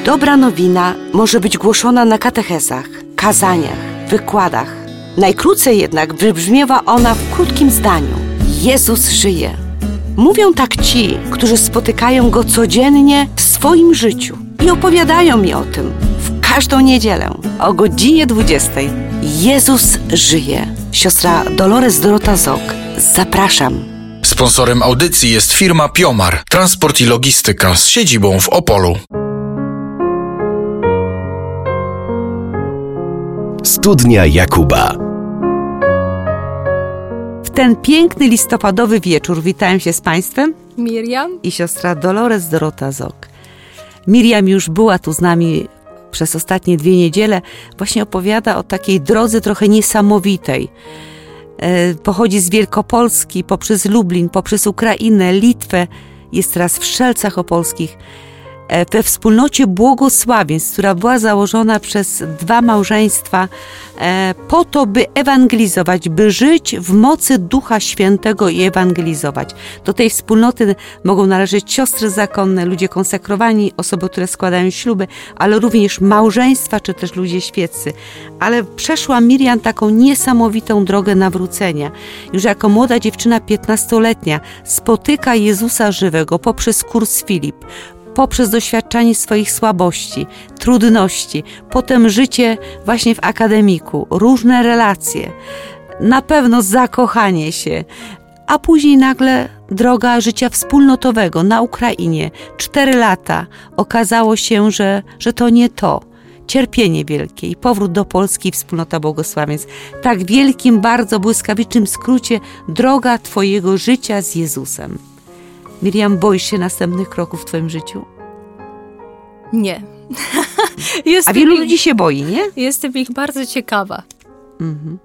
Dobra nowina może być głoszona na katechezach, kazaniach, wykładach. Najkrócej jednak wybrzmiewa ona w krótkim zdaniu. Jezus żyje. Mówią tak ci, którzy spotykają Go codziennie w swoim życiu i opowiadają mi o tym w każdą niedzielę o godzinie 20. Jezus żyje. Siostra Dolores Dorota Zok. Zapraszam. Sponsorem audycji jest firma Piomar, transport i logistyka z siedzibą w Opolu. Studnia Jakuba. W ten piękny listopadowy wieczór witałem się z Państwem Miriam i siostra Dolores Dorota Zok. Miriam już była tu z nami przez ostatnie 2 niedziele. Właśnie opowiada o takiej drodze trochę niesamowitej. Pochodzi z Wielkopolski, poprzez Lublin, poprzez Ukrainę, Litwę. Jest teraz w Strzelcach Opolskich. We wspólnocie błogosławieństw, która była założona przez 2 małżeństwa po to, by ewangelizować, by żyć w mocy Ducha Świętego i ewangelizować. Do tej wspólnoty mogą należeć siostry zakonne, ludzie konsekrowani, osoby, które składają śluby, ale również małżeństwa, czy też ludzie świeccy. Ale przeszła Miriam taką niesamowitą drogę nawrócenia. Już jako młoda dziewczyna 15-letnia spotyka Jezusa żywego poprzez kurs Filip, poprzez doświadczanie swoich słabości, trudności, potem życie właśnie w akademiku, różne relacje, na pewno zakochanie się, a później nagle droga życia wspólnotowego na Ukrainie. 4 lata. Okazało się, że to nie to. Cierpienie wielkie i powrót do Polski i wspólnota błogosławieństw. Tak wielkim, bardzo błyskawicznym skrócie droga Twojego życia z Jezusem. Miriam, boisz się następnych kroków w Twoim życiu? Nie. A wielu ludzi się boi, nie? Jestem ich bardzo ciekawa. Mhm.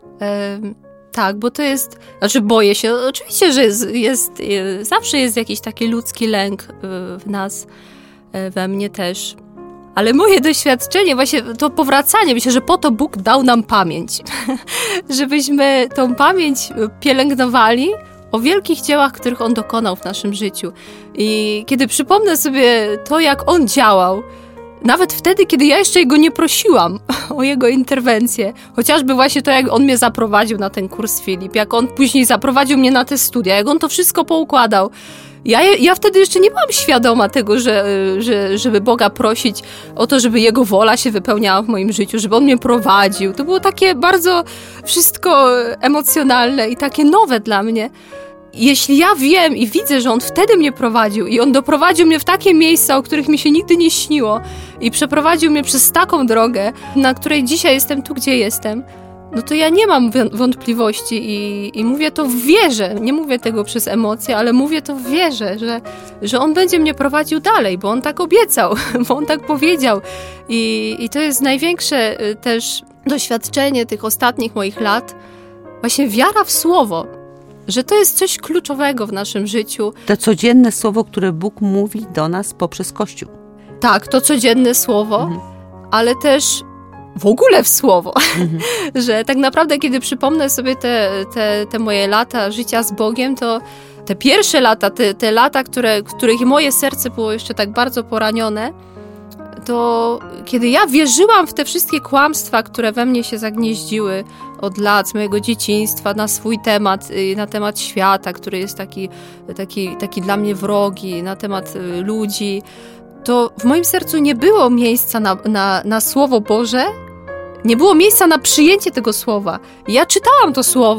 Tak, bo to jest... Znaczy boję się. Oczywiście, że zawsze jest jakiś taki ludzki lęk w nas, we mnie też. Ale moje doświadczenie, właśnie to powracanie, myślę, że po to Bóg dał nam pamięć. Żebyśmy tą pamięć pielęgnowali o wielkich dziełach, których On dokonał w naszym życiu. I kiedy przypomnę sobie to, jak On działał, nawet wtedy, kiedy ja jeszcze Jego nie prosiłam o Jego interwencję, chociażby właśnie to, jak On mnie zaprowadził na ten kurs Filip, jak On później zaprowadził mnie na te studia, jak On to wszystko poukładał. Ja wtedy jeszcze nie byłam świadoma tego, żeby Boga prosić o to, żeby Jego wola się wypełniała w moim życiu, żeby On mnie prowadził. To było takie bardzo wszystko emocjonalne i takie nowe dla mnie. Jeśli ja wiem i widzę, że On wtedy mnie prowadził i On doprowadził mnie w takie miejsca, o których mi się nigdy nie śniło i przeprowadził mnie przez taką drogę, na której dzisiaj jestem tu, gdzie jestem, no to ja nie mam wątpliwości i mówię to w wierze. Nie mówię tego przez emocje, ale mówię to w wierze, że On będzie mnie prowadził dalej, bo On tak obiecał, bo On tak powiedział. I to jest największe też doświadczenie tych ostatnich moich lat, właśnie wiara w Słowo, że to jest coś kluczowego w naszym życiu. To codzienne słowo, które Bóg mówi do nas poprzez Kościół. Tak, to codzienne słowo, ale też w ogóle w słowo. Że tak naprawdę, kiedy przypomnę sobie te moje lata życia z Bogiem, to te pierwsze lata, te lata, których moje serce było jeszcze tak bardzo poranione, to kiedy ja wierzyłam w te wszystkie kłamstwa, które we mnie się zagnieździły od lat, z mojego dzieciństwa, na swój temat, na temat świata, który jest taki dla mnie wrogi, na temat ludzi, to w moim sercu nie było miejsca na Słowo Boże, nie było miejsca na przyjęcie tego słowa. Ja czytałam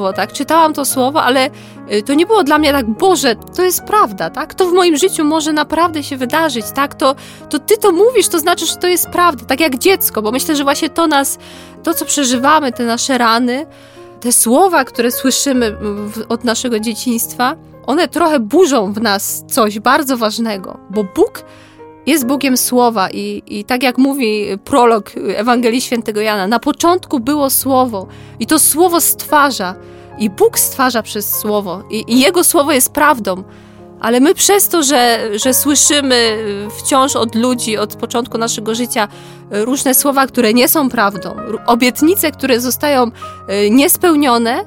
to słowo, ale to nie było dla mnie tak, Boże, to jest prawda, tak? To w moim życiu może naprawdę się wydarzyć, tak? To Ty to mówisz, to znaczy, że to jest prawda, tak jak dziecko, bo myślę, że właśnie to co przeżywamy, te nasze rany, te słowa, które słyszymy od naszego dzieciństwa, one trochę burzą w nas coś bardzo ważnego, bo Bóg jest Bogiem Słowa i tak jak mówi prolog Ewangelii Świętego Jana, na początku było Słowo i to Słowo stwarza i Bóg stwarza przez Słowo i Jego Słowo jest prawdą, ale my przez to, że słyszymy wciąż od ludzi od początku naszego życia różne słowa, które nie są prawdą, obietnice, które zostają niespełnione,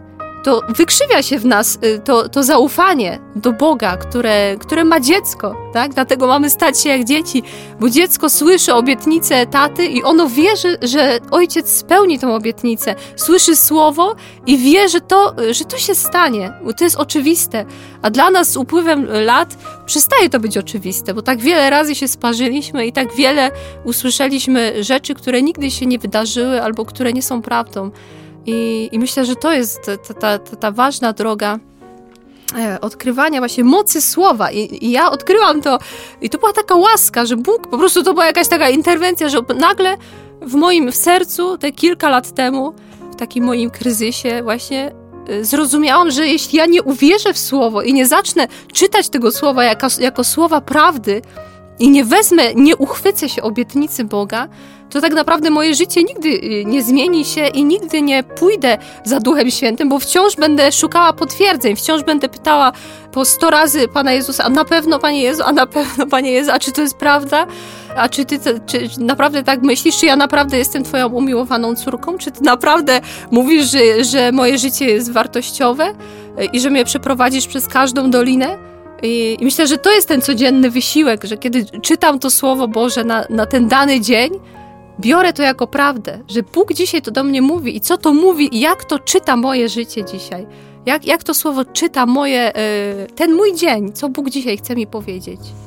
to wykrzywia się w nas to zaufanie do Boga, które ma dziecko, tak? Dlatego mamy stać się jak dzieci, bo dziecko słyszy obietnicę taty i ono wie, że ojciec spełni tą obietnicę. Słyszy słowo i wie, że to się stanie, bo to jest oczywiste. A dla nas z upływem lat przestaje to być oczywiste, bo tak wiele razy się sparzyliśmy i tak wiele usłyszeliśmy rzeczy, które nigdy się nie wydarzyły albo które nie są prawdą. I myślę, że to jest ta ważna droga odkrywania właśnie mocy słowa. I ja odkryłam to i to była taka łaska, że Bóg, po prostu to była jakaś taka interwencja, że nagle w moim sercu te kilka lat temu, w takim moim kryzysie właśnie zrozumiałam, że jeśli ja nie uwierzę w słowo i nie zacznę czytać tego słowa jako słowa prawdy i nie uchwycę się obietnicy Boga, to tak naprawdę moje życie nigdy nie zmieni się i nigdy nie pójdę za Duchem Świętym, bo wciąż będę szukała potwierdzeń, wciąż będę pytała po 100 razy Pana Jezusa, a na pewno Panie Jezu, a na pewno Panie Jezu, a czy to jest prawda? A czy ty naprawdę tak myślisz? Czy ja naprawdę jestem Twoją umiłowaną córką? Czy Ty naprawdę mówisz, że moje życie jest wartościowe i że mnie przeprowadzisz przez każdą dolinę? I myślę, że to jest ten codzienny wysiłek, że kiedy czytam to Słowo Boże na ten dany dzień, biorę to jako prawdę, że Bóg dzisiaj to do mnie mówi i co to mówi i jak to czyta moje życie dzisiaj. Jak to Słowo czyta ten mój dzień, co Bóg dzisiaj chce mi powiedzieć.